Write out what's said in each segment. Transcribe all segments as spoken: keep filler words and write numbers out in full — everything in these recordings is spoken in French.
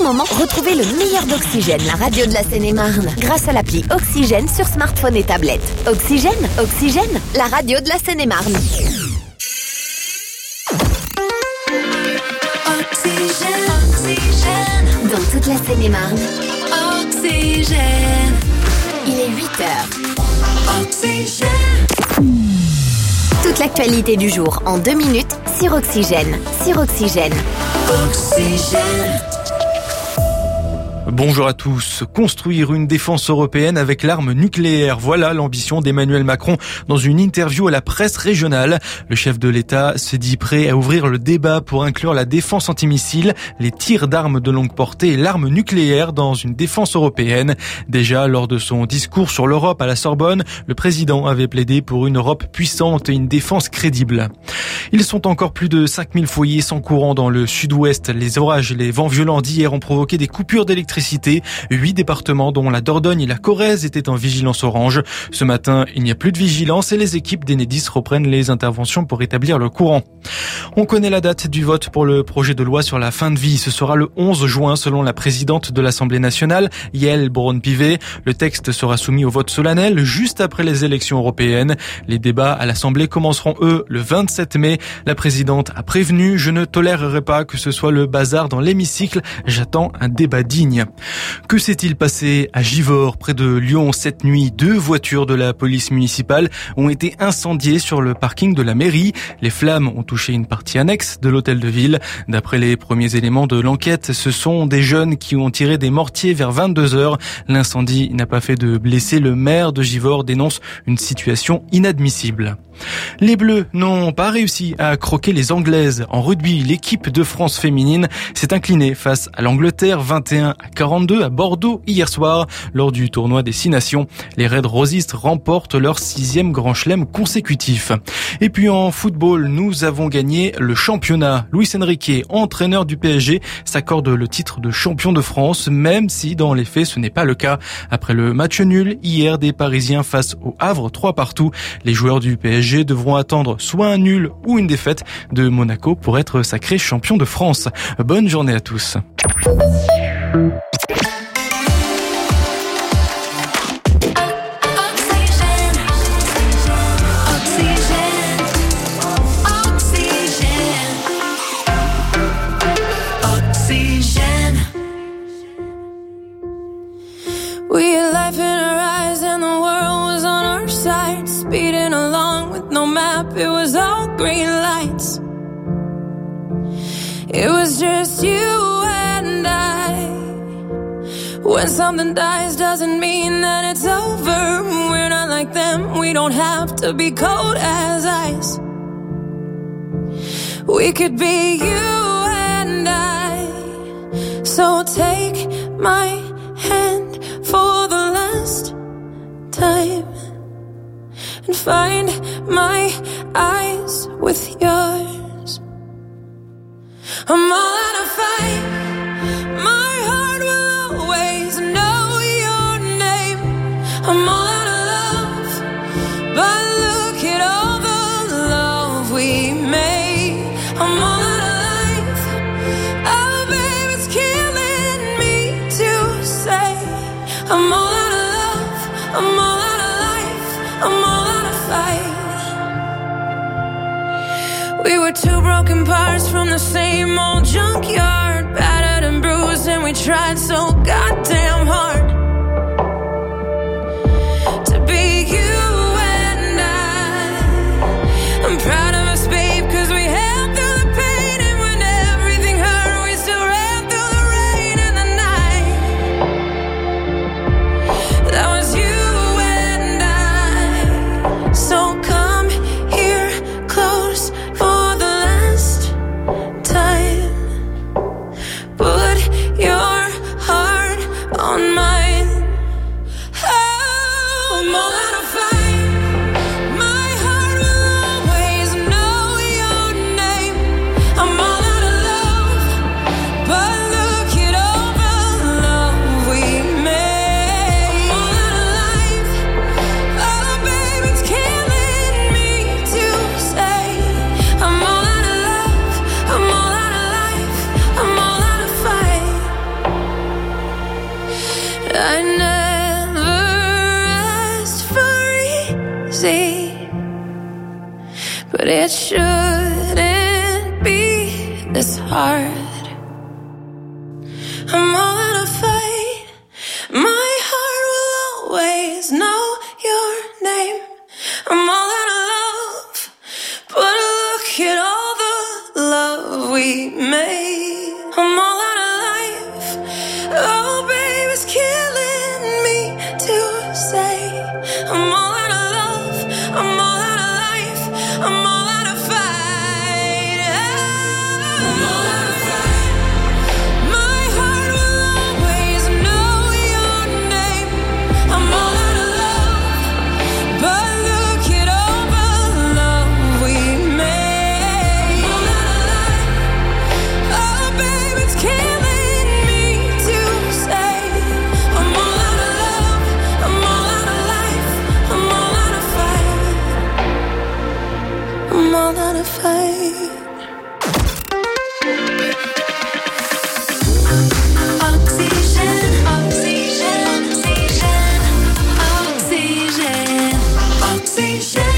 tout moment, retrouvez le meilleur d'Oxygène, la radio de la Seine-et-Marne, grâce à l'appli Oxygène sur smartphone et tablette. Oxygène, Oxygène, la radio de la Seine-et-Marne. Oxygène, Oxygène, dans toute la Seine-et-Marne. Oxygène, il est huit heures. Oxygène. Toute l'actualité du jour en deux minutes sur Oxygène. Sur Oxygène. Oxygène. Bonjour à tous. Construire une défense européenne avec l'arme nucléaire. Voilà l'ambition d'Emmanuel Macron dans une interview à la presse régionale. Le chef de l'État se dit prêt à ouvrir le débat pour inclure la défense antimissile, les tirs d'armes de longue portée et l'arme nucléaire dans une défense européenne. Déjà, lors de son discours sur l'Europe à la Sorbonne, le président avait plaidé pour une Europe puissante et une défense crédible. Ils sont encore plus de cinq mille foyers sans courant dans le sud-ouest. Les orages et les vents violents d'hier ont provoqué des coupures d'électricité. Huit départements, dont la Dordogne et la Corrèze, étaient en vigilance orange. Ce matin, il n'y a plus de vigilance et les équipes d'Enedis reprennent les interventions pour rétablir le courant. On connaît la date du vote pour le projet de loi sur la fin de vie. Ce sera le onze juin, selon la présidente de l'Assemblée nationale, Yaël Braun-Pivet. Le texte sera soumis au vote solennel juste après les élections européennes. Les débats à l'Assemblée commenceront, eux, le vingt-sept mai. La présidente a prévenu « Je ne tolérerai pas que ce soit le bazar dans l'hémicycle. J'attends un débat digne ». Que s'est-il passé à Givors, près de Lyon, cette nuit? Deux voitures de la police municipale ont été incendiées sur le parking de la mairie. Les flammes ont touché une partie annexe de l'hôtel de ville. D'après les premiers éléments de l'enquête, ce sont des jeunes qui ont tiré des mortiers vers vingt-deux heures. L'incendie n'a pas fait de blessés. Le maire de Givors dénonce une situation inadmissible. Les Bleus n'ont pas réussi à croquer les Anglaises. En rugby, l'équipe de France féminine s'est inclinée face à l'Angleterre vingt et un à quarante-deux à Bordeaux hier soir lors du tournoi des Six Nations. Les Red Roses remportent leur sixième grand chelem consécutif. Et puis en football, nous avons gagné le championnat. Luis Enrique, entraîneur du P S G, s'accorde le titre de champion de France, même si dans les faits ce n'est pas le cas. Après le match nul hier des Parisiens face au Havre, trois partout, les joueurs du P S G devront attendre soit un nul ou une défaite de Monaco pour être sacré champion de France. Bonne journée à tous. We had life in our eyes and the world was on our side, speeding along with no map, it was all green lights. It was just you and I. When something dies doesn't mean that it's over. We're not like them, we don't have to be cold as ice. We could be you and I. So take my hand for the last time and find my eyes with yours. I'm all out of fight. My heart will always know your name. I'm all out of love, but look at all the love we made. I'm all out of life. Oh, babe, it's killing me to say I'm all out of love. I'm all out of life. I'm all out of fight. We were two broken parts from the same old junkyard, battered and bruised, and we tried so goddamn hard to be you and I. I'm proud of us, babe, cause we held through the pain, and when everything hurt, we still ran through the rain and the night. That was you and I. So come here close for the last time. Put your heart on mine. it shouldn't be this hard. I'm all out of fight. My heart will always know your name. I'm all out of love, but look at all the love we made. I'm all out of life. Oh, babe, it's killing me to say. I'm all out of love. I'm all out of life. I'm all out of fight. I'm all out of fight. My heart will always know your name. I'm all out of love, but look at all the love we made. I'm all out of life. Oh, babe, it's killing me to say. I'm all out of love. I'm all out of life. I'm all out of fight. I'm all out of fight. Oxygen, oxygen, oxygen, oxygen, oxygen.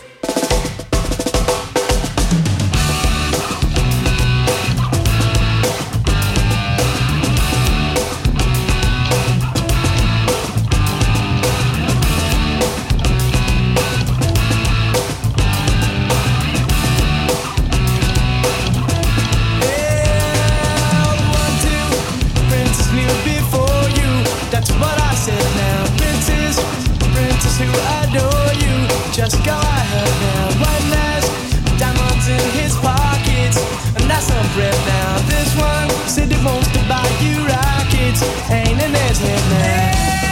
Princess knew before you. That's what I said now. Princess, princess who adore you. Just go ahead now. One last diamonds in his pockets, and that's some bread now. This one said he wants to buy you rockets. Ain't in his head now.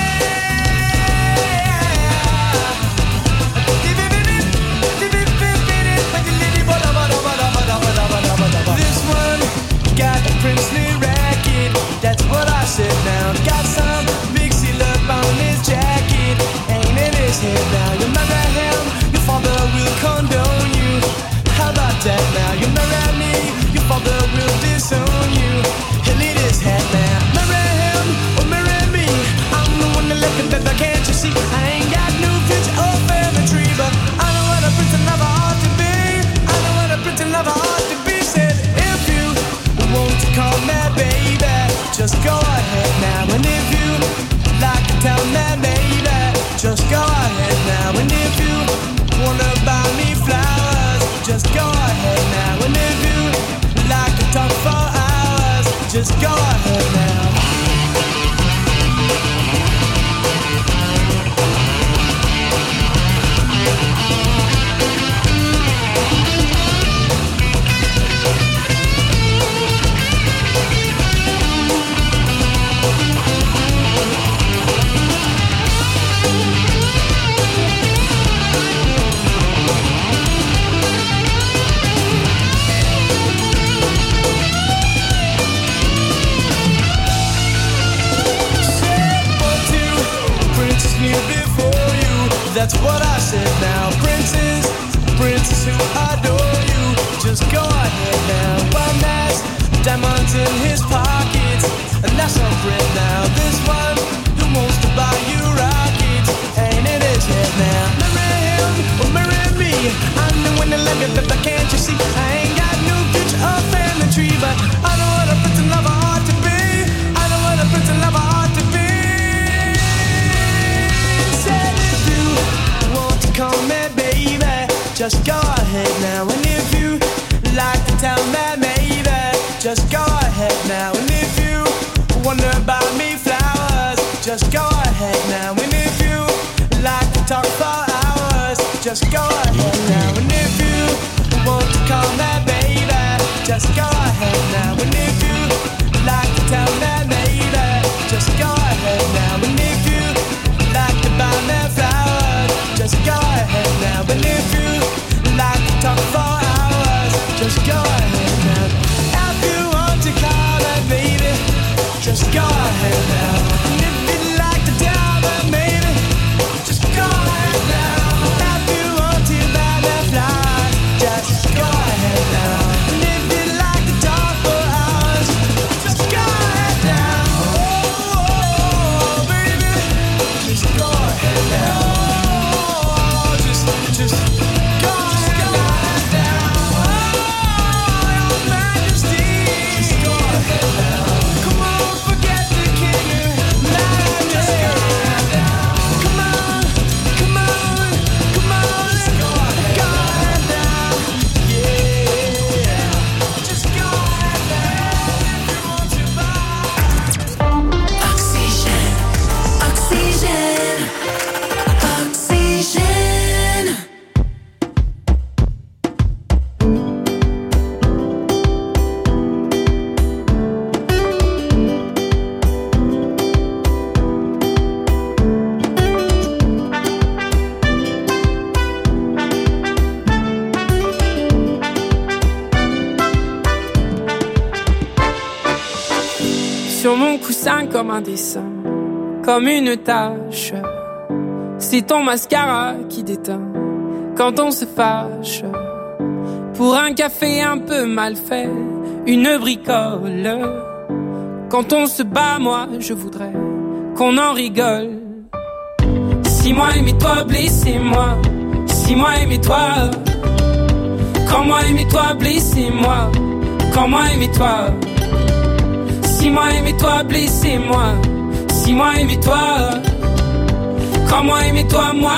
This one got a princely racket. That's what I said now. Got some big seal up on his jacket. Ain't in his head now. You marry him, your father will condone you. How about that now? You marry me, your father will disown you. He'll eat his head now. Marry him or marry me. I'm the one that left it better, can't you see? I ain't got no future or family tree, but I know what a prince and lover ought to be. I know what a prince and lover ought to be. Said if you want to call me baby, just go ahead now. And if you like to tell me baby, just go ahead now. And if you wanna buy me flowers, just go ahead now. And if you like to talk for hours, just go ahead now. That's what I said now. Princess, princess who adore you. Just go ahead now. One has diamonds in his pockets, and that's some bread now. This one who wants to buy you rockets, ain't in his head now. Marry him or marry me. I'm the one that let me, but can't you see? I ain't got no future or family tree, but I know what a prince and lover ought to be. I know what a prince and lover ought to be. Said if you want to call me baby, just go ahead now. And if you like to tell me maybe, just go ahead now. And if you wonder about me flowers, just go ahead now. And if you like to talk for hours, just go ahead now. And if you want to call me baby, just go ahead now. And if you like to tell me maybe, just go ahead now. And if you like to buy me flowers, just go ahead now. And if you like to talk for hours, just go ahead now. If you want to call me baby, just go ahead now. And if you'd like to tell me maybe, just go ahead now. If you want to buy me flowers, just go ahead now. And if you'd like to talk for hours, just go ahead now. Oh, baby, just go ahead now. Just, just go ahead now. mon coussin comme un dessin, comme une tache. C'est ton mascara qui déteint quand on se fâche. Pour un café un peu mal fait, une bricole. Quand on se bat, moi je voudrais qu'on en rigole. Si moi aimez-toi, blessez-moi. Si moi aimez-toi. Quand moi aimez-toi, blessez-moi. Quand moi aimez-toi. Si moi aimez-toi, blessez-moi. Si moi aimez-toi. Quand moi aimez-toi, moi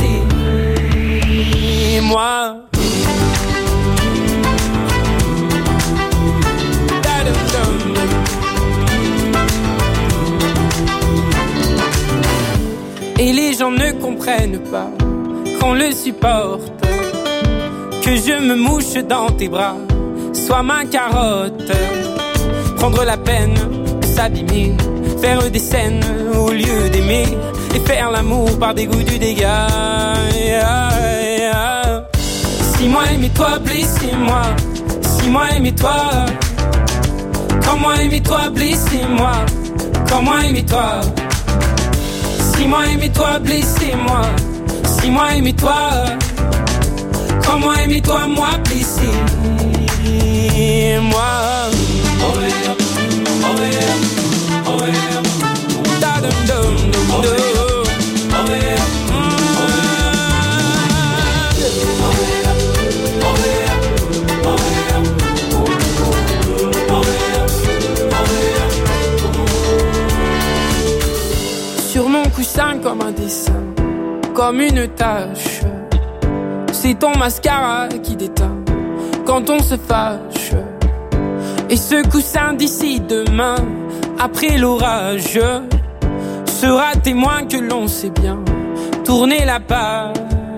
blessez-moi. Et les gens ne comprennent pas qu'on le supporte, que je me mouche dans tes bras, sois ma carotte. Prendre la peine de s'abîmer, faire des scènes au lieu d'aimer, et faire l'amour par dégoût du dégât. Si moi aimez-toi, blessez-moi. Si moi aimez-toi. Quand moi aimez-toi, blessez-moi. Quand moi aimez-toi. Si moi aimez-toi, blessez-moi. Si moi aimez-toi. Quand moi aimez-toi, moi blessez-moi. Oh yeah, oh yeah, oh yeah. Da dum dum dum dum. Oh yeah, oh yeah, oh yeah, oh yeah. Sur mon coussin comme un dessin, comme une tache. C'est ton mascara qui déteint quand on se fâche. Et ce coussin d'ici demain, après l'orage, sera témoin que l'on sait bien tourner la page.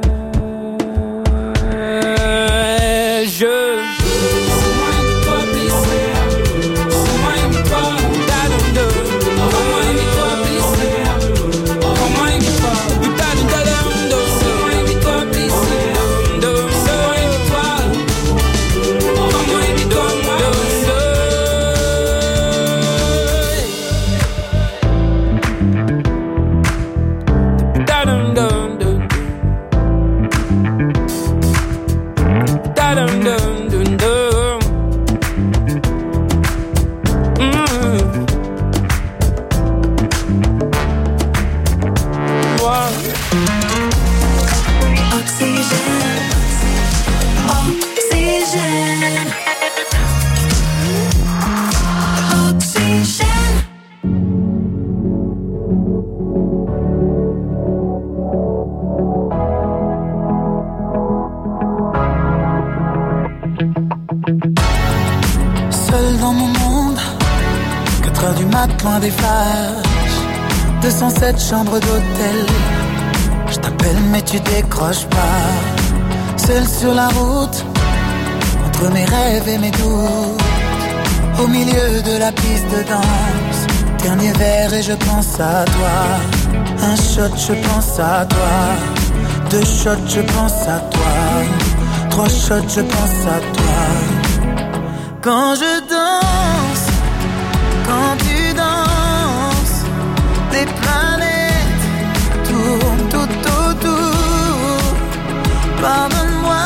Loin des flashs, deux cent sept chambres d'hôtel. Je t'appelle mais tu décroches pas. Seul sur la route, entre mes rêves et mes doutes, au milieu de la piste de danse. Dernier verre et je pense à toi. Un shot, je pense à toi. Deux shots, je pense à toi. Trois shots, je pense à toi. Quand je danse, quand tu danses, les planètes tournent tout autour. Pardonne-moi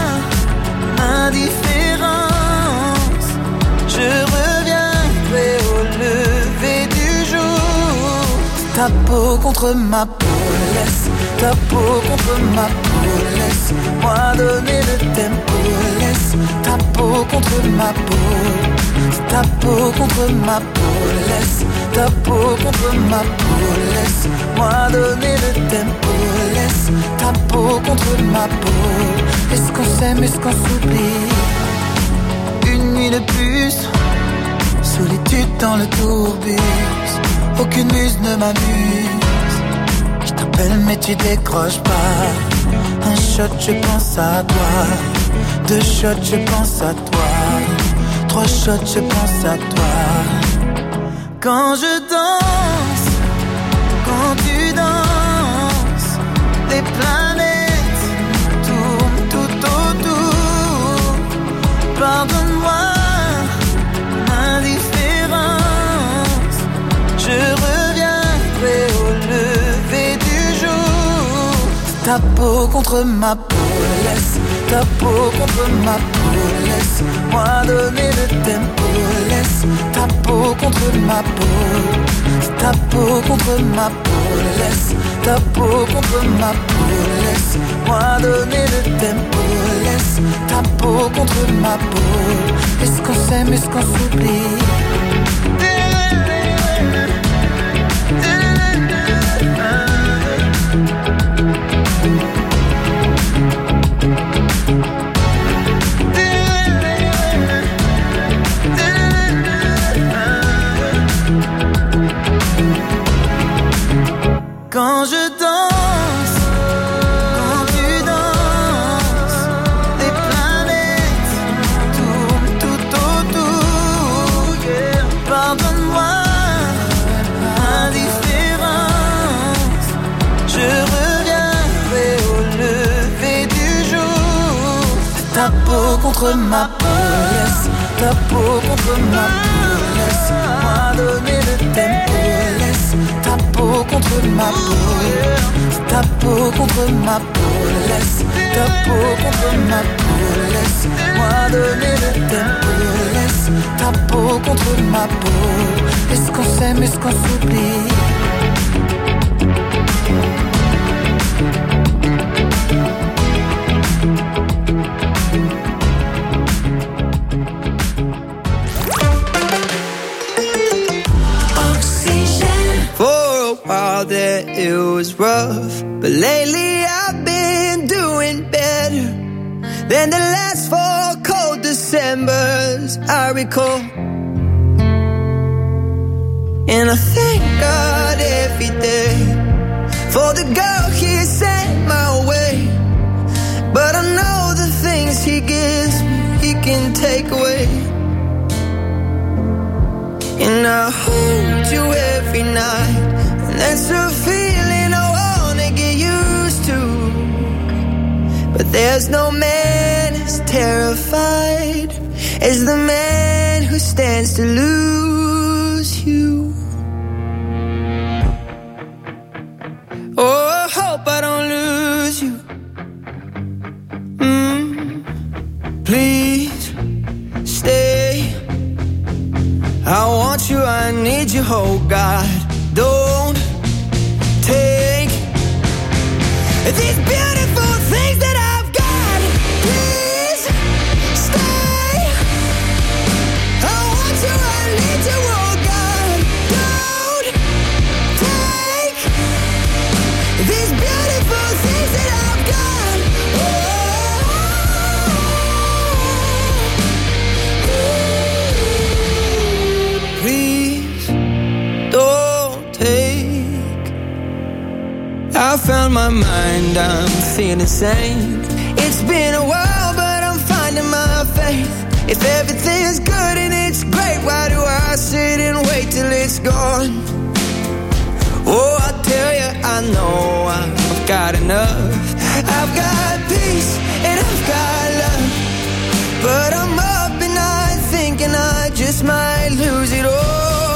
l'indifférence, je reviendrai au lever du jour. Ta peau contre ma peau, laisse ta peau contre ma peau, laisse-moi donner le tempo, laisse ta peau contre ma peau. Ta peau contre ma peau, laisse ta peau contre ma peau, laisse-moi donner le tempo, laisse ta peau contre ma peau. Est-ce qu'on s'aime, est-ce qu'on s'oublie? Une nuit de plus, solitude dans le tourbus, aucune muse ne m'amuse. Je t'appelle mais tu décroches pas. Un shot, je pense à toi. Deux shots, je pense à toi. Trois shots, je pense à toi. Quand je danse, quand tu danses, les planètes tournent tout autour. Pardonne-moi l'indifférence, ta peau contre ma peau, laisse ta peau contre ma peau, laisse-moi donner le tempo, laisse ta peau contre ma peau, ta peau contre ma peau, laisse ta peau contre ma peau, laisse-moi donner le tempo, laisse ta peau contre ma peau, est-ce qu'on s'aime, est-ce qu'on s'oublie? Quand je danse, quand tu danses, les planètes tournent tout autour. Yeah. Pardonne-moi, indifférence, je reviendrai au lever du jour. Ta peau contre ma peau, laisse ta peau contre ma peau, laisse-moi donner le tempo, laisse ta peau contre ma peau, ta peau contre ma peau, laisse ta peau contre ma peau, laisse-moi donner le tempo, laisse ta peau contre ma peau, est-ce qu'on s'aime, est-ce qu'on s'oublie? That it was rough, but lately I've been doing better than the last four cold Decembers I recall. And I thank God every day for the girl He sent my way, but I know the things He gives me He can take away. And I hold you every night, and that's a feeling I wanna get used to. But there's no man as terrified as the man who stands to lose you. Oh, I hope I don't lose you. Mm, please stay. I want you, I need you, oh God. Don't take these beautiful things that I've got. Please stay. I want you, I need you, oh God. Don't take these beautiful things that I've got. Oh, please don't take. I found my mind, I'm feeling sane. It's been a while, but I'm finding my faith. If everything's good and it's great, why do I sit and wait till it's gone? Oh, I tell you, I know I've got enough. I've got peace and I've got love, but I'm up at night thinking I just might lose it all.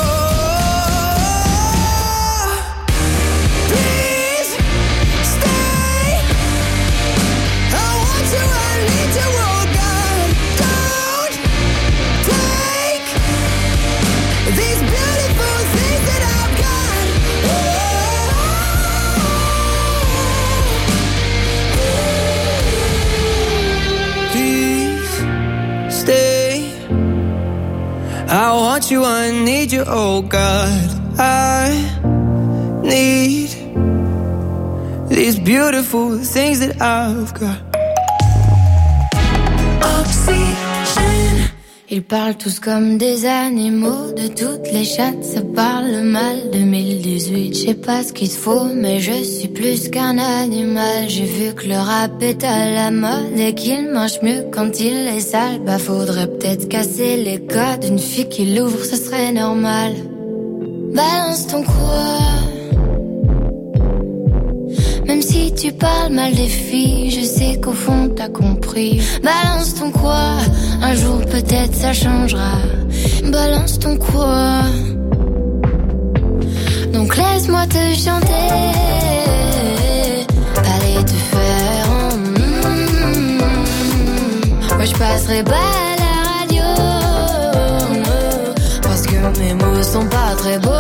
I want you, I need you, oh God. I need these beautiful things that I've got. Oxygène. Ils parlent tous comme des animaux, de toutes les chattes, ça parle mal. deux mille dix-huit, je sais pas ce qu'il te faut, mais je suis plus qu'un animal. J'ai vu que le rap est à la mode et qu'il mange mieux quand il est sale. Bah faudrait peut-être casser les codes, une fille qui l'ouvre, ce serait normal. Balance ton quoi. Même si tu parles mal des filles, je sais qu'au fond t'as compris. Balance ton quoi, un jour peut-être ça changera. Balance ton quoi. Donc laisse-moi te chanter, parler de passerai pas à la radio, parce que mes mots sont pas très beaux.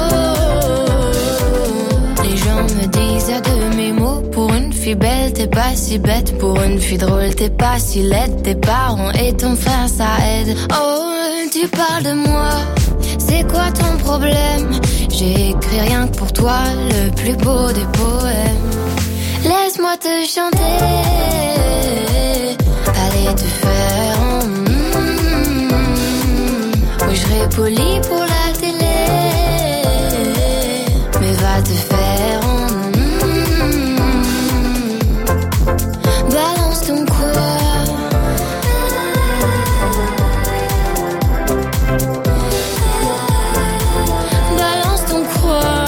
Les gens me disent y'a de mes mots. Pour une fille belle, t'es pas si bête. Pour une fille drôle, t'es pas si laide. Tes parents et ton frère, ça aide. Oh, tu parles de moi, c'est quoi ton problème? J'ai écrit rien que pour toi, le plus beau des poèmes. Laisse-moi te chanter, allez te faire en mm-hmm. Oui, je serai poli pour la télé, mais va te faire en mm-hmm. Balance ton quoi. Balance ton quoi.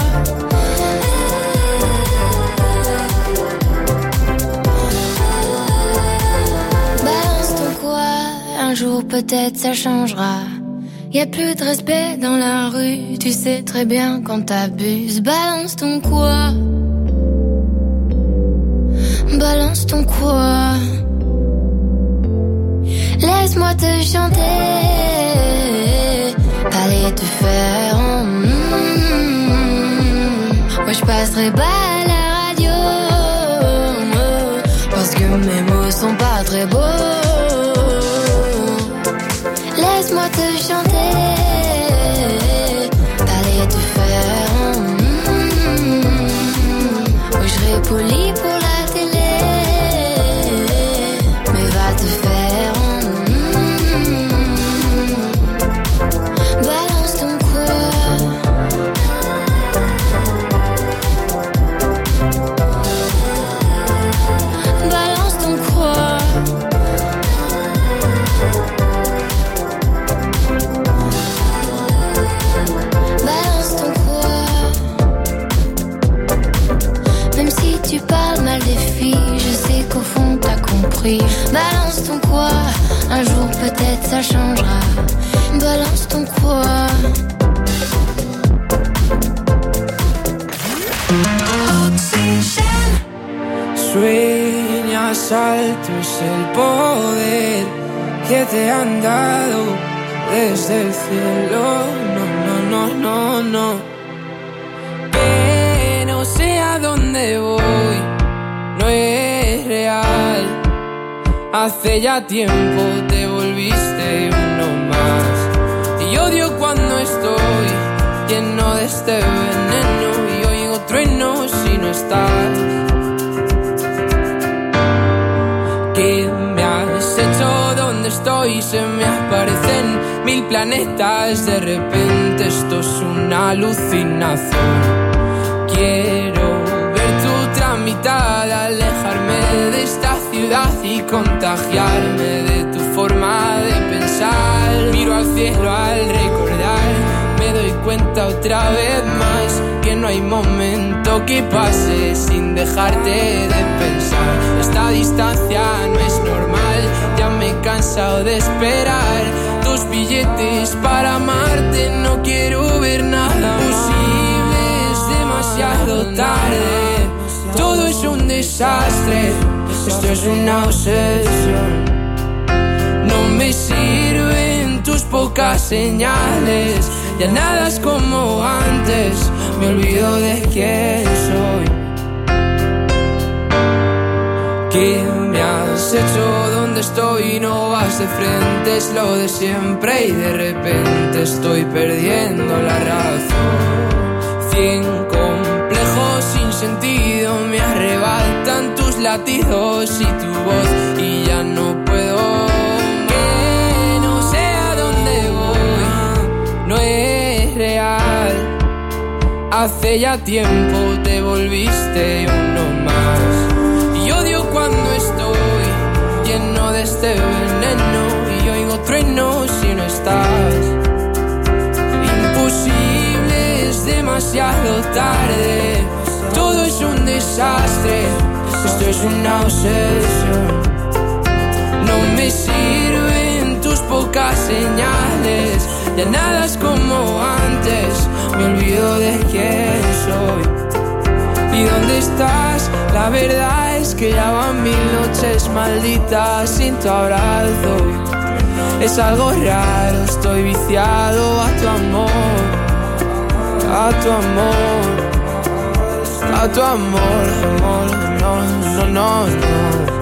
Balance ton quoi. Un jour peut-être ça changera. Y'a plus de respect dans la rue, tu sais très bien quand t'abuses. Balance ton quoi. Balance ton quoi. Laisse-moi te chanter, allez te faire en mm-hmm. Moi je passerai pas à la radio, parce que mes mots sont pas très beaux. Laisse-moi te chanter, allez te faire en mm-hmm. Moi je serai poli pour la télé, mais va te faire en mm-hmm. Balance ton quoi. Balance ton quoi. Balance ton quoi. Même si tu parles mal des filles, je sais qu'au fond t'as compris. Balance ton quoi. Un jour peut-être ça changera. Balance ton quoi. Sueñas alto, es el poder que te han dado desde el cielo. No, no, no, no, no. Que no sé a dónde voy, no es real. Hace ya tiempo te volviste uno más. Y odio cuando estoy lleno de este veneno y oigo truenos si no estás. ¿Qué me has hecho? ¿Dónde estoy? Se me aparecen mil planetas. De repente esto es una alucinación. Quiero ver tu tramitada, alejarme de esta ciudad y contagiarme de tu forma de pensar. Miro al cielo al recordar, me doy cuenta otra vez más que no hay momento que pase sin dejarte de pensar. Esta distancia no es normal, ya me he cansado de esperar tus billetes para amarte. No quiero ver nada posible, es demasiado tarde. Todo es un desastre, esto es una obsesión. No me sirven tus pocas señales, ya nada es como antes, me olvido de quién soy. ¿Qué me has hecho? ¿Dónde estoy? No vas de frente, es lo de siempre y de repente estoy perdiendo la razón. Cien complejos sin sentido me arrebatan tus latidos y tu voz y ya no puedo. Que no sé a dónde voy, no es real. Hace ya tiempo te volviste uno más. Y odio cuando estoy lleno de este veneno y oigo truenos si no estás. Imposible, es demasiado tarde. Todo es un desastre, esto es una obsesión. No me sirven tus pocas señales, ya nada es como antes, me olvido de quién soy. ¿Y dónde estás? La verdad es que ya van mil noches malditas sin tu abrazo. Es algo raro, estoy viciado a tu amor, a tu amor, a tu amor, amor, no, no, no, no.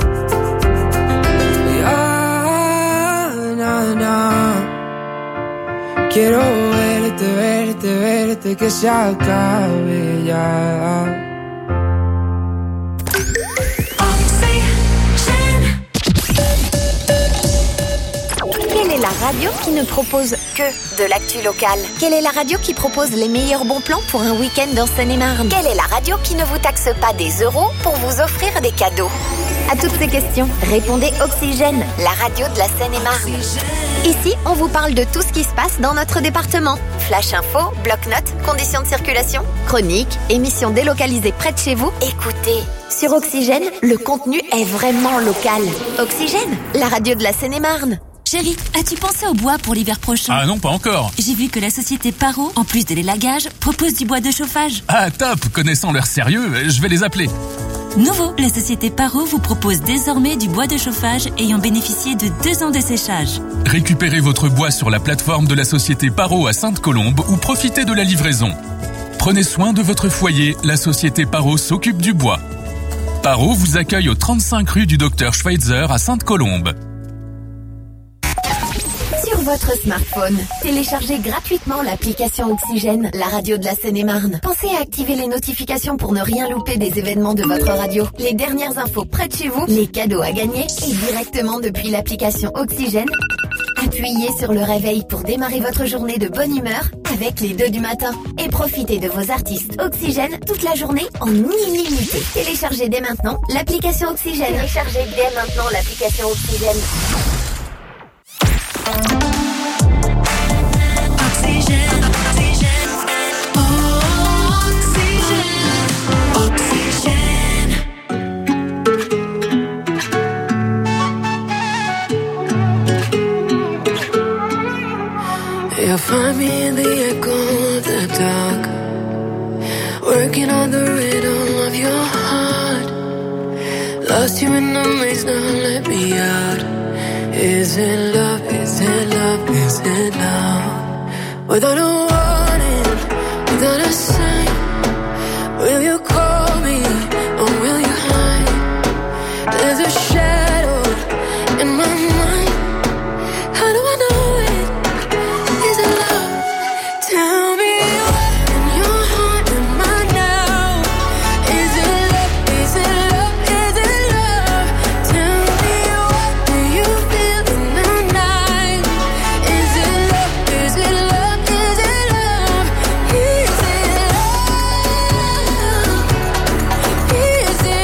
Ya, na, na. Quiero verte, verte, verte, que se acabe ya. Quelle est la radio qui ne propose que de l'actu locale? Quelle est la radio qui propose les meilleurs bons plans pour un week-end en Seine-et-Marne? Quelle est la radio qui ne vous taxe pas des euros pour vous offrir des cadeaux? À toutes ces questions, répondez Oxygène, la radio de la Seine-et-Marne. Ici, on vous parle de tout ce qui se passe dans notre département. Flash info, bloc-notes, conditions de circulation, chroniques, émissions délocalisées près de chez vous. Écoutez, sur Oxygène, le contenu est vraiment local. Oxygène, la radio de la Seine-et-Marne. Chérie, as-tu pensé au bois pour l'hiver prochain? Ah non, pas encore. J'ai vu que la société Paro, en plus de l'élagage, propose du bois de chauffage. Ah top, connaissant leur sérieux, je vais les appeler. Nouveau, la société Paro vous propose désormais du bois de chauffage ayant bénéficié de deux ans de séchage. Récupérez votre bois sur la plateforme de la société Paro à Sainte-Colombe ou profitez de la livraison. Prenez soin de votre foyer, la société Paro s'occupe du bois. Paro vous accueille au trente-cinq rue du Docteur Schweitzer à Sainte-Colombe. Sur votre smartphone, téléchargez gratuitement l'application Oxygène, la radio de la Seine-et-Marne. Pensez à activer les notifications pour ne rien louper des événements de votre radio. Les dernières infos près de chez vous, les cadeaux à gagner et directement depuis l'application Oxygène. Appuyez sur le réveil pour démarrer votre journée de bonne humeur avec les deux du matin. Et profitez de vos artistes Oxygène toute la journée en illimité. Téléchargez dès maintenant l'application Oxygène. Téléchargez dès maintenant l'application Oxygène. Oxygène, oxygène, oxygène, oxygène. You'll find me in the echo of the dark, working on the rhythm of your heart. Lost you in the maze, now let me out. Is it love, is it love, is it love? Without a warning, without a sign, will you call me or will you hide? There's a shadow in my mind. How do I know it? Is it love? Tell me what's in your heart and mind now. Is it love? Is it love? Is it love? Tell me what do you feel in the night? Is it love? Is it love? Is it love? Is it love? Is it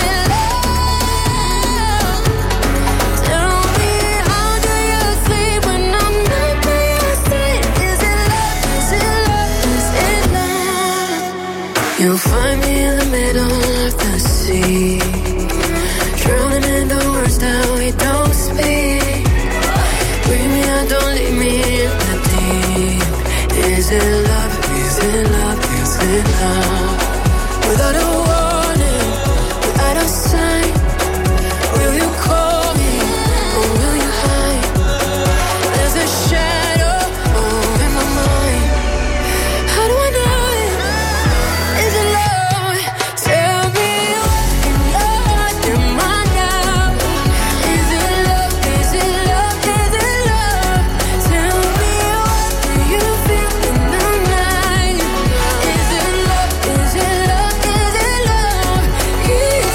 love? Tell me how do you sleep when I'm not by your side? Is it love? Is it love? Is it love? You'll find me in the middle of the sea, drowning in the words that we don't speak. Bring me out, don't leave me in the deep. Is it love? Is it love? Is it love? Without a warning, without a sign, will you call me or will you hide? There's a shadow over my mind. How do I know it? Is it love? Tell me what's in your heart and mind now. Is it love? Is it love? Is it love? Tell me what do you feel in the night? Is it love? Is it love? Is it love? Is it love? Is it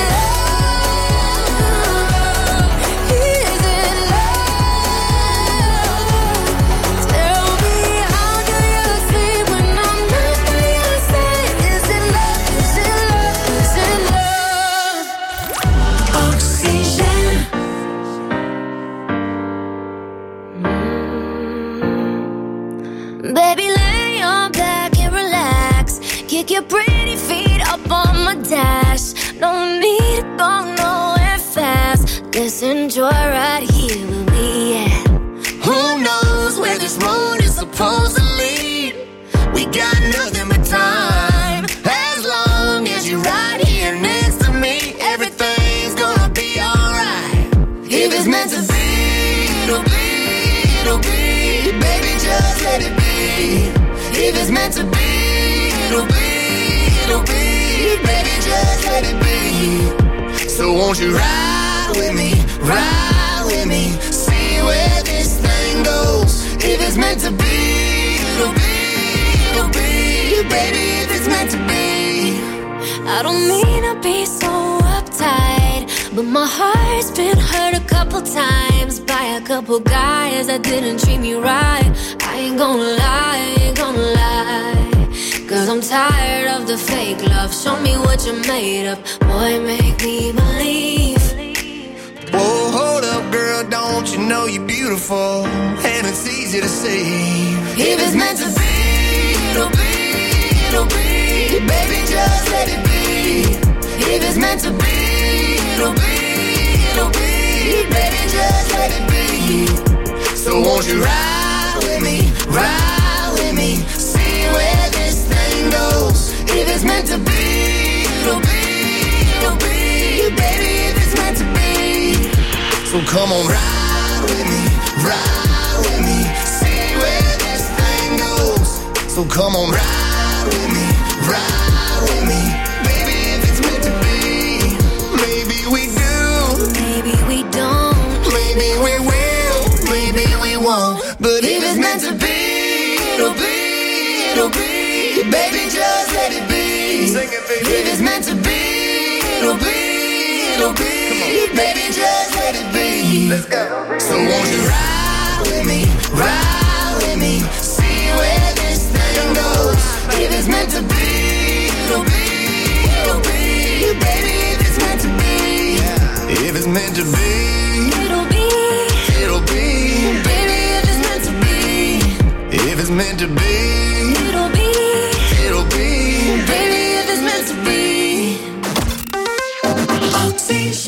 love? Tell me how do you sleep when I'm not by your side? Is it love? Is it love? Is it love? Oxygène. Baby, lay on back and relax. Kick your pretty feet up on my dash. No need to go nowhere fast. Let's enjoy right here where we at. Who knows where this road is supposed to lead? We got nothing but time. As long as you're right here next to me, everything's gonna be alright. If it's meant to be, it'll be. let it be. If it's meant to be, it'll be, it'll be. Baby, just let it be. So won't you ride with me, ride with me, see where this thing goes. If it's meant to be, it'll be, it'll be. Baby, if it's meant to be. I don't mean to be so uptight, but my heart's been hurt a couple times by a couple guys that didn't treat me right. I ain't gonna lie, ain't gonna lie, cause I'm tired of the fake love. Show me what you're made of, boy, make me believe. Whoa, hold up, girl, don't you know you're beautiful? And it's easy to see. If it's meant to be, it'll be, it'll be. Baby, just let it be. If it's meant to be, it'll be, it'll be. Baby, just let it be. So won't you ride with me, ride with me, see where this thing goes. If it's meant to be, it'll be, it'll be. Baby, if it's meant to be. So come on, ride with me, ride with me, see where this thing goes. So come on, ride with me, ride with me, baby, if it's meant to be. Maybe we do, maybe we don't, maybe we will, maybe we won't. But if it's meant to be, it'll be, it'll be. Baby, just let it be. Sing it, baby. If it's meant to be, it'll be, it'll be. Baby, just let it be. Let's go. So won't you ride with me, ride with me, see where this thing goes. If it's meant to be, it'll be, it'll be. Baby, if it's meant to be, if it's meant to be, it'll be, it'll be. Baby, if it's meant to be, if it's meant to be, it'll be, it'll be. baby, if it's meant to be. Oxygen.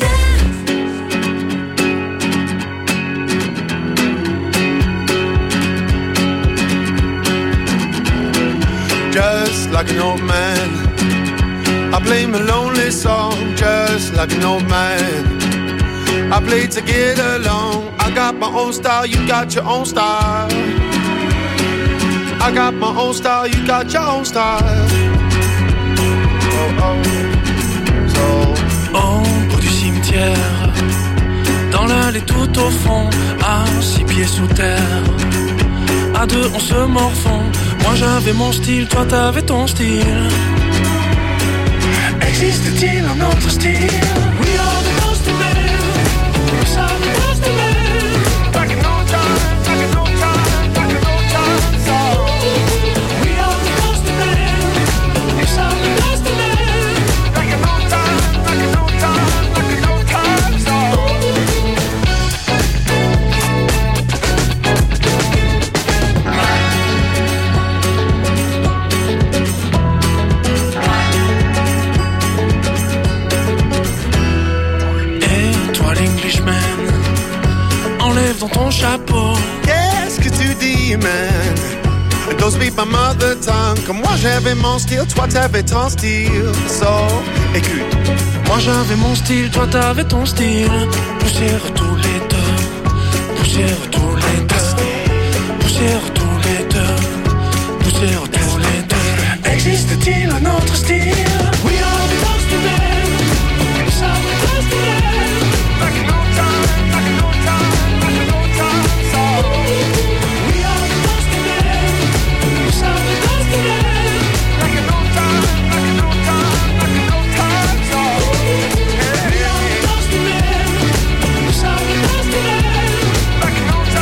Just like an old man, I play my lonely song. Just like an old man, I play to get along. I got my own style, you got your own style. I got my own style, you got your own style. Oh oh, so. Au bout du cimetière, dans l'allée tout au fond, à six pieds sous terre. À deux on se morfond. Moi j'avais mon style, toi t'avais ton style. Existe-t-il un autre style? We are the ghost of men. We are the ghost of men. Back in no time, back in no time, back in no time. So we are the ghost of men. We are the ghost of men. Back in no time, back in no time, back in no time. So dans ton chapeau. Qu'est-ce que tu dis, man? Don't speak my mother tongue. Comme moi j'avais mon style, toi t'avais ton style. So, écoute. Moi j'avais mon style, toi t'avais ton style. Poussière tous les deux. Poussière tous les deux. Poussière tous les deux. Poussière tous les deux. Existe-t-il un autre style? We are the ghost of men. We are the ghost of men. Back in no time, back in no time. Back in no time.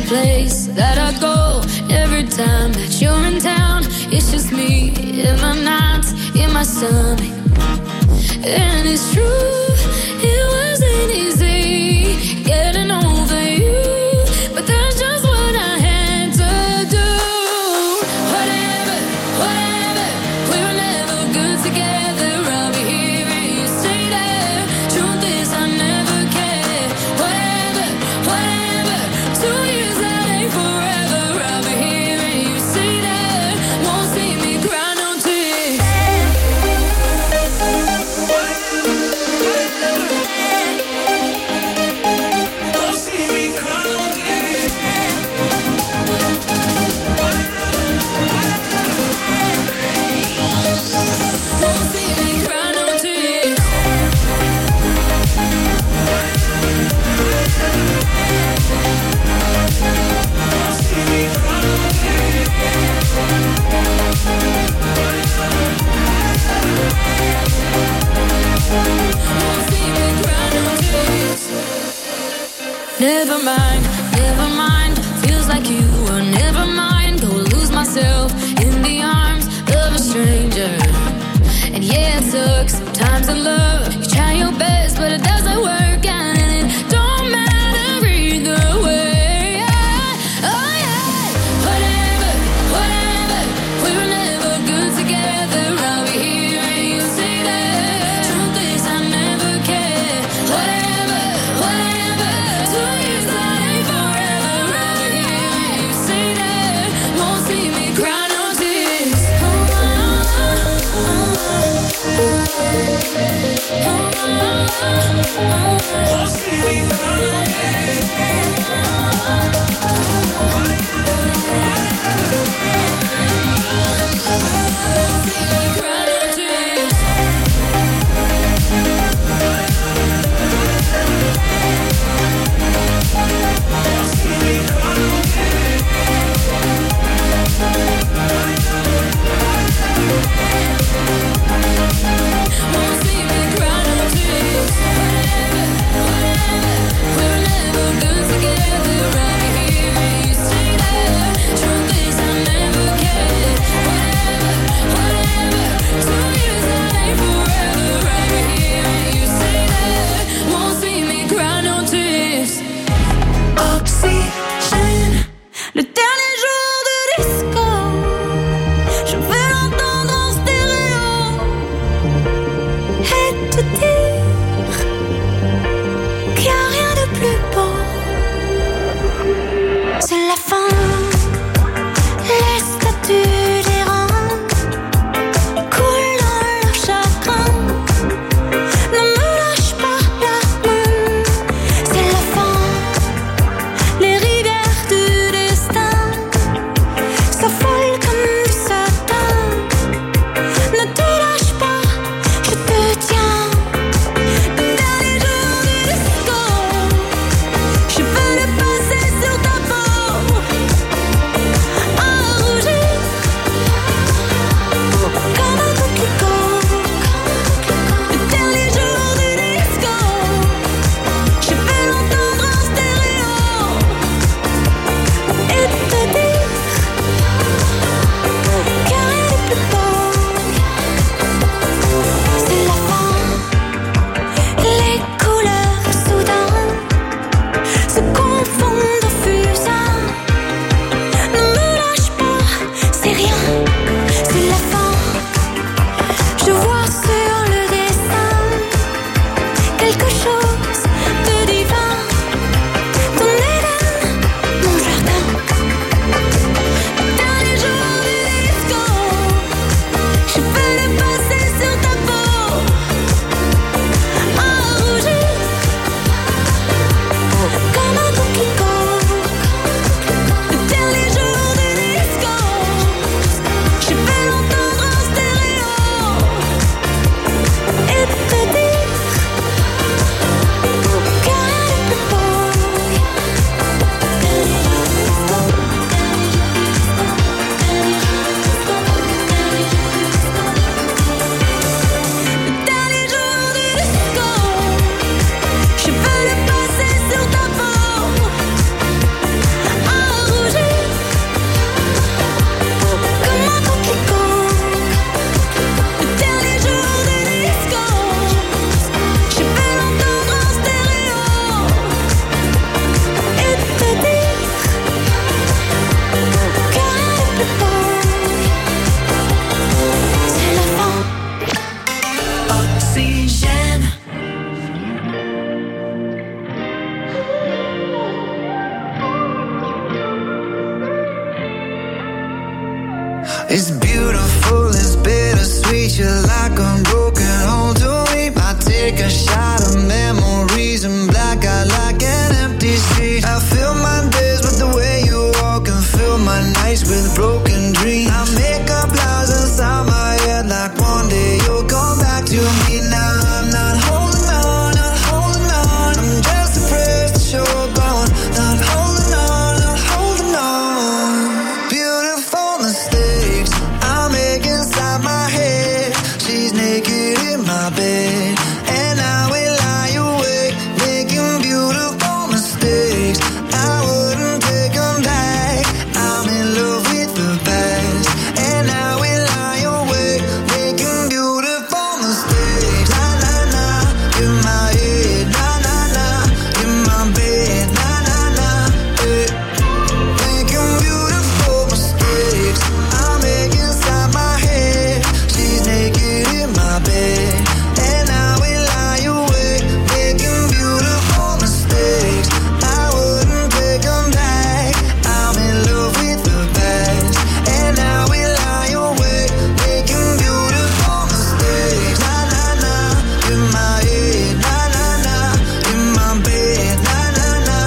place that I go. Every time that you're in town, it's just me in my nights, in my stomach. And it's true, it wasn't easy getting over you, but that's just what I had to do. Whatever, whatever, we were never good together. I'll be here and you stay there. Truth is I never cared. Whatever, whatever, two years that ain't forever. I'll be here and you stay there. Won't see me cry no tears. Never mind, never mind. Feels like you were never mind. Go lose myself in the arms of a stranger. And yeah, it sucks sometimes in love. You try your best, but it doesn't work out, and it don't matter either way. Oh yeah, whatever, whatever. We were never good together. I'll be here and you stay there. Truth is I never cared. Whatever, whatever. Two years that ain't forever. I'll be here and It's beautiful, it's bittersweet. You're like a broken home to me. I take a shot of memories and black out like an empty street. I fill my days with the way you walk and fill my nights with broken dreams. I make up lies inside my head like one day you'll come back to me. Now I'm not holding on, not holding on. I'm just afraid that you're gone. Not holding on, not holding on. Beautiful mistakes I make inside my head. She's naked in my bed, and I will lie awake, making beautiful mistakes. I wouldn't take them back. I'm in love with the past, and I will lie awake, making beautiful mistakes. Na na na, in my head. Na na na, in my bed. Na na na, eh. Making beautiful mistakes I make inside my head. She's naked in my bed, and I will lie awake, making beautiful mistakes. I wouldn't take them back. I'm in love with the past, and I will lie awake, making beautiful mistakes. Na na na, in my head. Na na na, in my bed. Na na na,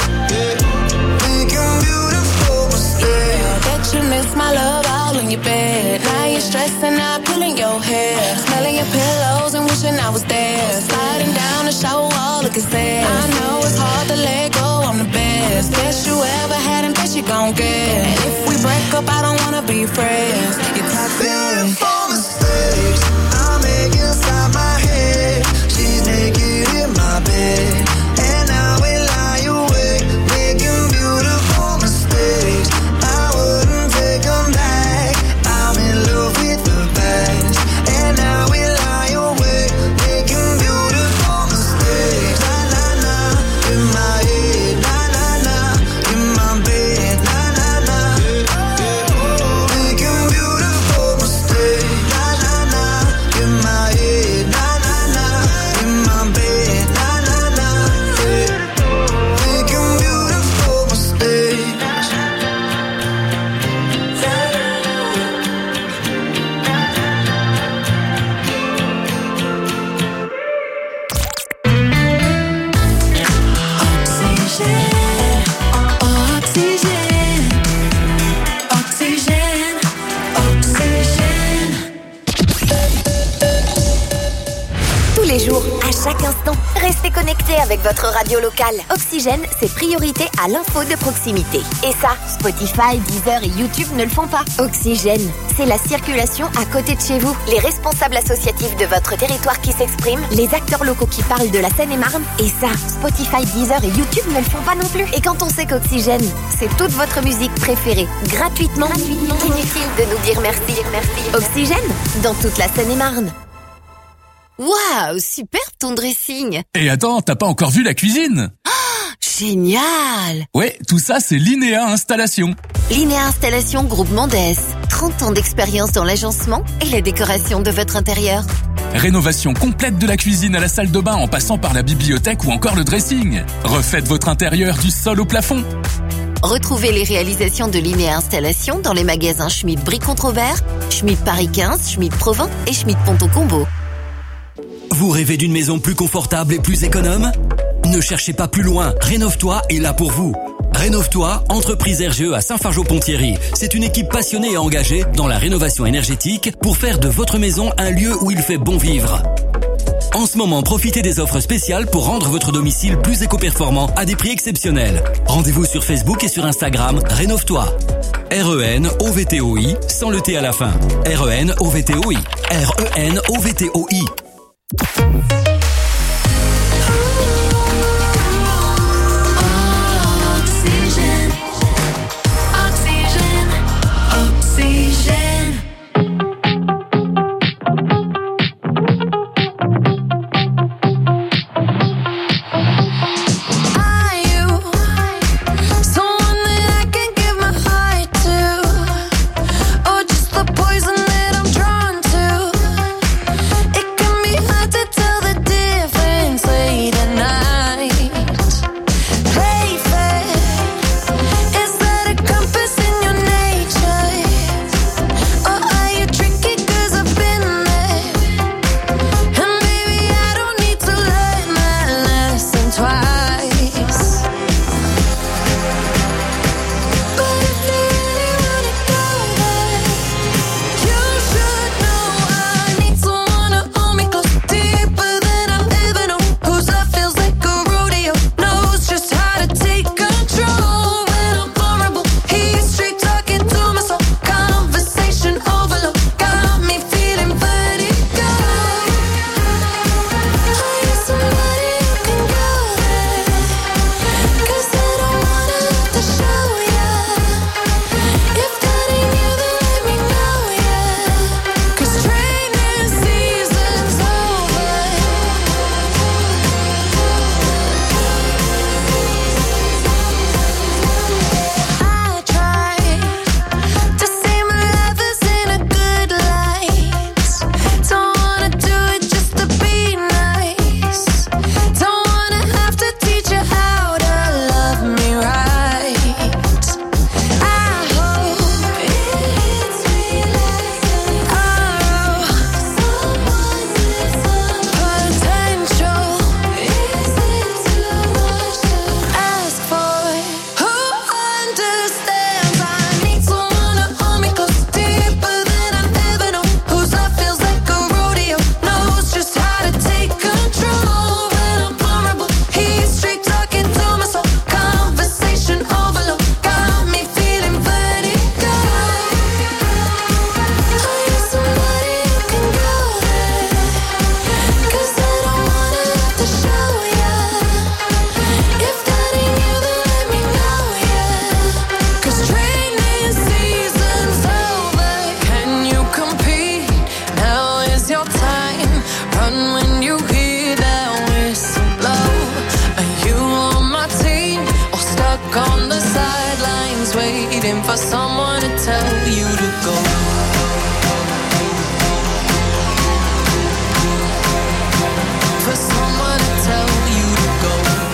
making beautiful mistakes. Bet you miss my love all in your bed. Now you're stressing out, pulling your hair, smelling your pillows and wishing I was there. Sliding down the shower wall, looking sad. I know it's hard to let go, I'm the best. Best you ever had and best you gon' get. And if we break up, I don't wanna be friends. You're toxic. Beautiful mistakes I make inside my head. She's naked in my bed, and I will lie awake, making beautiful mistakes. I wouldn't take them back. I'm in love with the past, and I will lie awake, making beautiful mistakes. Na na na, in my head. Na na na, in my bed. Na na na, making beautiful mistakes. Na na na, in my head. Na na na, in my bed. Na na na, making beautiful mistakes. Oxygène, oxygène, oxygène. Tous les jours, à chaque instant, restez connectés avec votre radio locale. Oxygène, c'est priorité à l'info de proximité. Et ça, Spotify, Deezer et YouTube ne le font pas. Oxygène, c'est la circulation à côté de chez vous. Les responsables associatifs de votre territoire qui s'expriment, les acteurs locaux qui parlent de la Seine-et-Marne. Et ça, Spotify, Deezer et YouTube ne le font pas non plus. Et quand on sait qu'Oxygène, c'est toute votre musique préférée, gratuitement, gratuitement. Inutile de nous dire merci. merci. Oxygène, dans toute la Seine-et-Marne. Waouh, superbe ton dressing. Et attends, t'as pas encore vu la cuisine? Génial. Ouais, tout ça c'est Linéa Installation. Linéa Installation Groupe Mondes. trente ans d'expérience dans l'agencement et la décoration de votre intérieur. Rénovation complète de la cuisine à la salle de bain en passant par la bibliothèque ou encore le dressing. Refaites votre intérieur du sol au plafond. Retrouvez les réalisations de Linéa Installation dans les magasins Schmitt Brie-Controbert, Schmitt Paris quinze, Schmitt Provins et Schmitt Ponto Combo. Vous rêvez d'une maison plus confortable et plus économe? Ne cherchez pas plus loin, Rénove-toi est là pour vous. Rénove-toi, entreprise R G E à Saint-Fargeau-Ponthierry. C'est une équipe passionnée et engagée dans la rénovation énergétique pour faire de votre maison un lieu où il fait bon vivre. En ce moment, profitez des offres spéciales pour rendre votre domicile plus éco-performant à des prix exceptionnels. Rendez-vous sur Facebook et sur Instagram, Rénove-toi. R E N O V T O I, sans le T à la fin. R E N O V T O I. R E N O V T O I. Oxygène, oxygène, oxygène. Are you someone that I can give my heart to, or just the poison that I'm drawn to? It can be hard to tell the waiting for someone to tell you to go. For someone to tell you to go.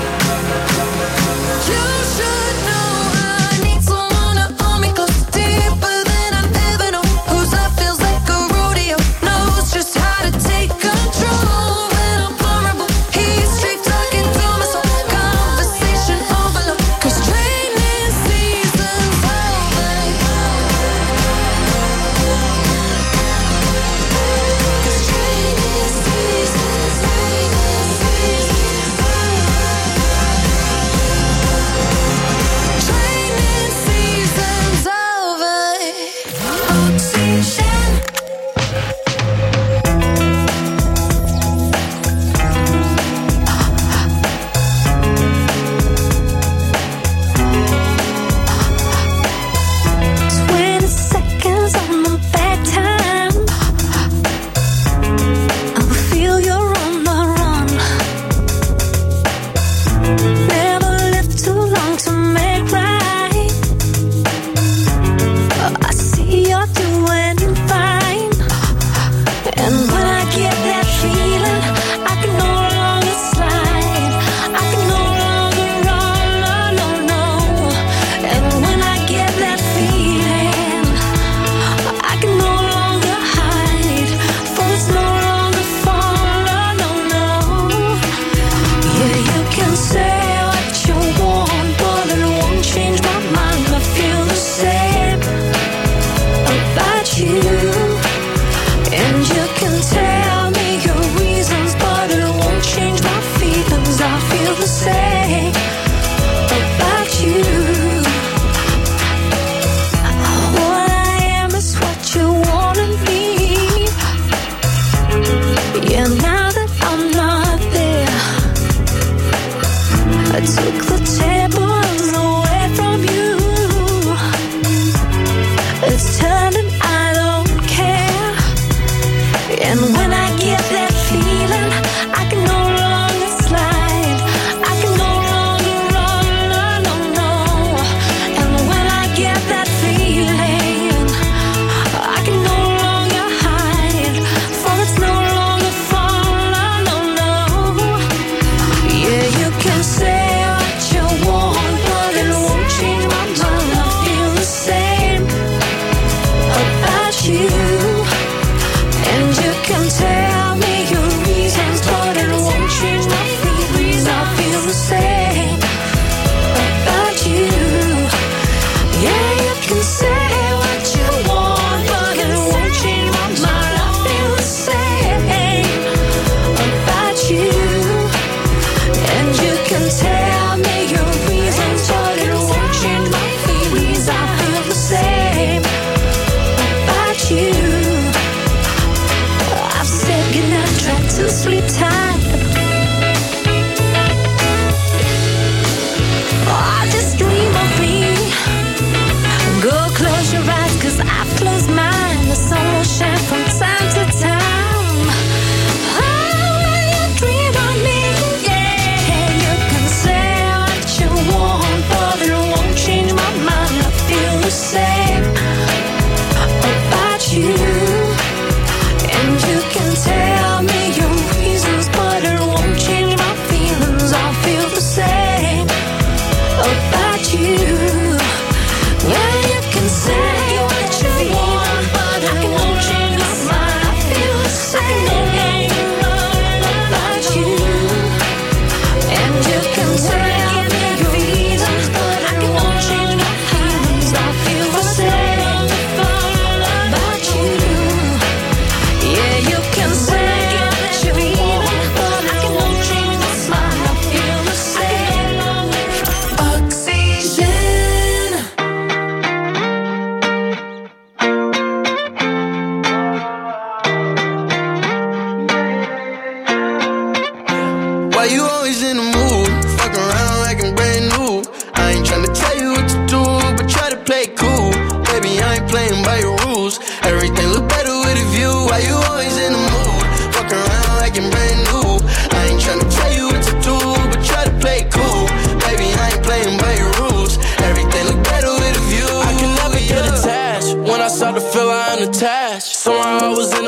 You should know I need someone to hold me close, deeper than I've ever known. Whose love feels like a rodeo, knows just how to take control. When I'm vulnerable, he's straight talking to my soul. Conversation overload, 'cause training season's over.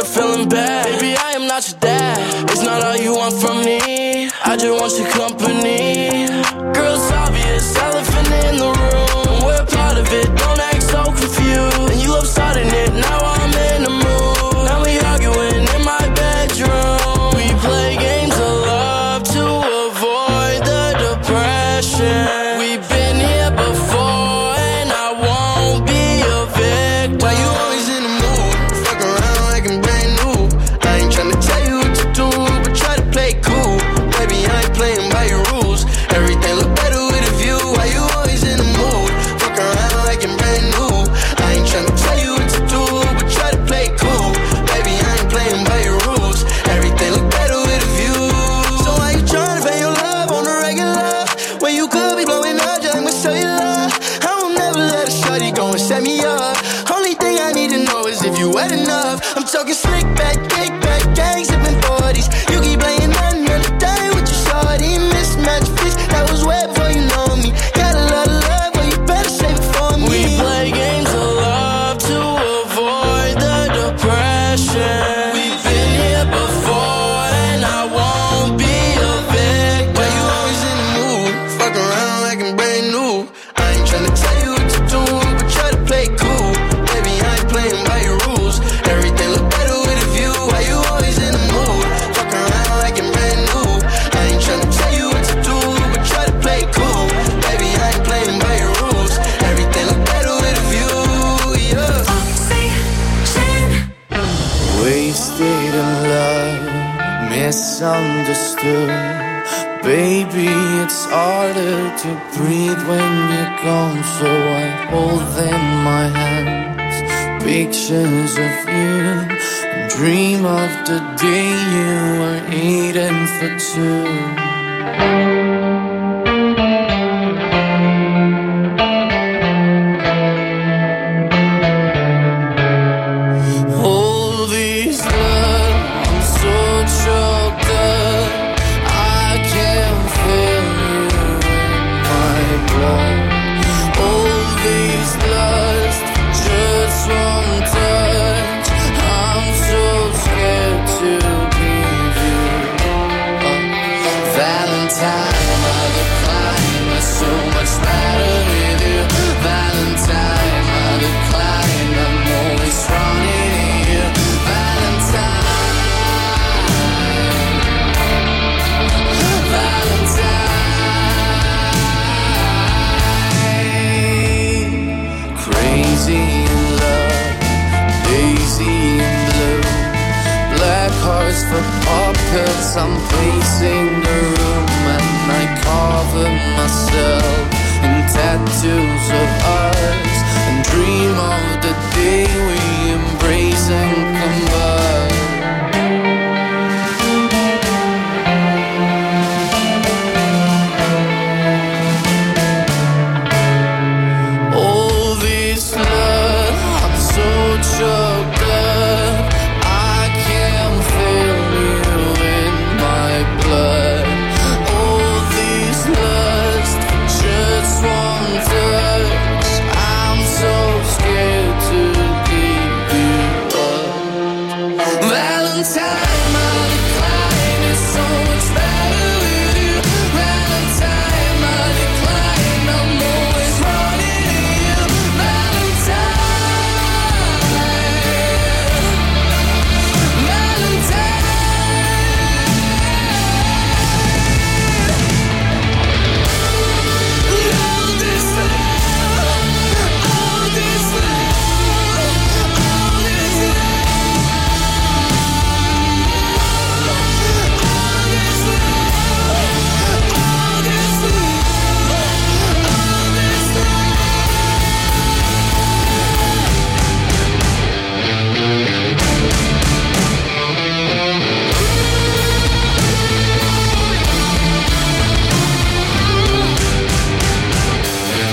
feeling bad. Baby, I am not your dad. It's not all you want from me. I just want your company. Girl, it's obvious, elephant in the room. We're part of it, don't act so confused. And you love starting it, now I'm in the mood. Now we arguing in my bedroom. We play games of love to avoid the depression. We've been here before and I won't be a victim. Why you always in the mood? Fuck around like I'm brand new. I ain't tryna tell you what to do, but try to play cool. Baby, I ain't playing by your rules. Everything look better with a view. Why you always in the mood? Fuck around like I'm brand new. I ain't tryna tell you what to do, but try to play cool. Baby, I ain't playing by your rules. Everything look better with a view. So why you tryna pay your love on the regular when you could be blowing up just with cellular? I will never let a shawty go and set me up. Only thing I need to know is if you wet enough. I'm talking slick back, kick back, gang sipping forties. You keep playing another day with your shawty. Mismatch fish, that was wet before you know me. Got a lot of love, but you better save it for me. We play games of love to avoid the depression. We've been here before and I won't be a victim. Why you always in the mood? Fuck around like I'm brand new. I ain't tryna tell you what to do, but try to play cool. Baby, I ain't playing by your rules. Everything look better with a view. Why you always in the mood? Fuck around like I'm brand new. I ain't tryna tell you what to do, but try to play cool. Baby, I ain't playing by your rules. Everything look better with a view, yeah. Wasted in love, misunderstood. Baby, it's harder to breathe when you're gone. So I hold in my hands pictures of you and dream of the day you were eating for two. All these love, I'm so choked up. I can feel you in my blood. All these lust, just one touch. I'm so scared to give you up. Valentine, mother climb, is so much better with you. Valentine, mother climb, I'm always running you. Valentine. Crazy in love, daisy in blue. Black hearts for puppets, I'm pacing